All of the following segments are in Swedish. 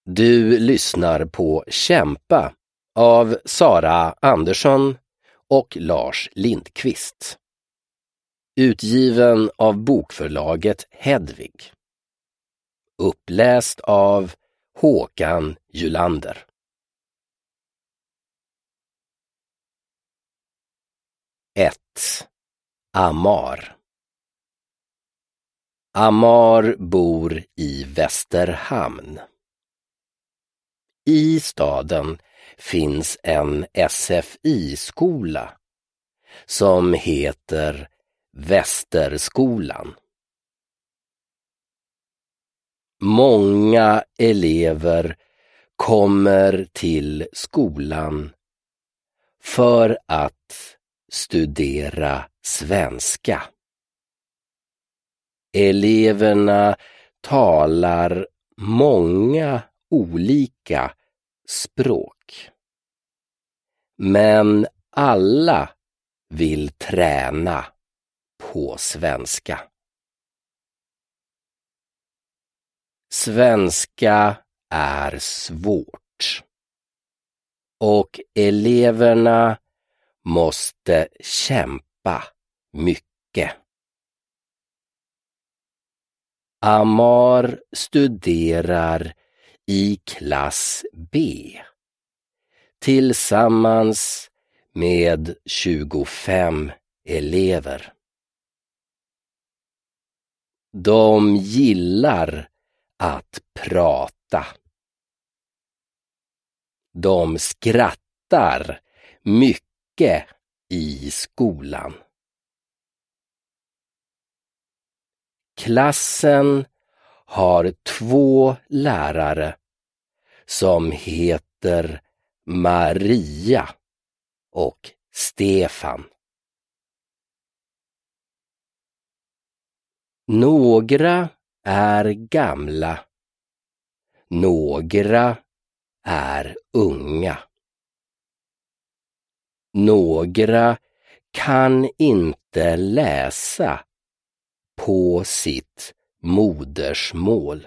Du lyssnar på Kämpa av Sara Andersson och Lars Lindqvist. Utgiven av bokförlaget Hedvig. Uppläst av Håkan Julander. Amar. Amar bor i Västerhamn. I staden finns en SFI-skola som heter Västerskolan. Många elever kommer till skolan för att studera svenska. Eleverna talar många olika språk. Men alla vill träna på svenska. Svenska är svårt. Och eleverna måste kämpa mycket. Amar studerar i klass B tillsammans med 25 elever. De gillar att prata. De skrattar mycket i skolan. Klassen har 2 lärare som heter Maria och Stefan. Några är gamla, några är unga. Några kan inte läsa på sitt modersmål.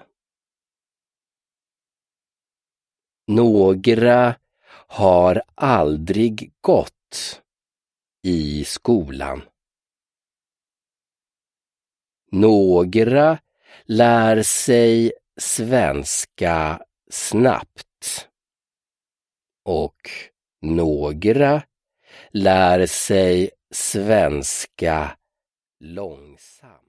Några har aldrig gått i skolan. Några lär sig svenska snabbt. Och några lär sig svenska långsamt.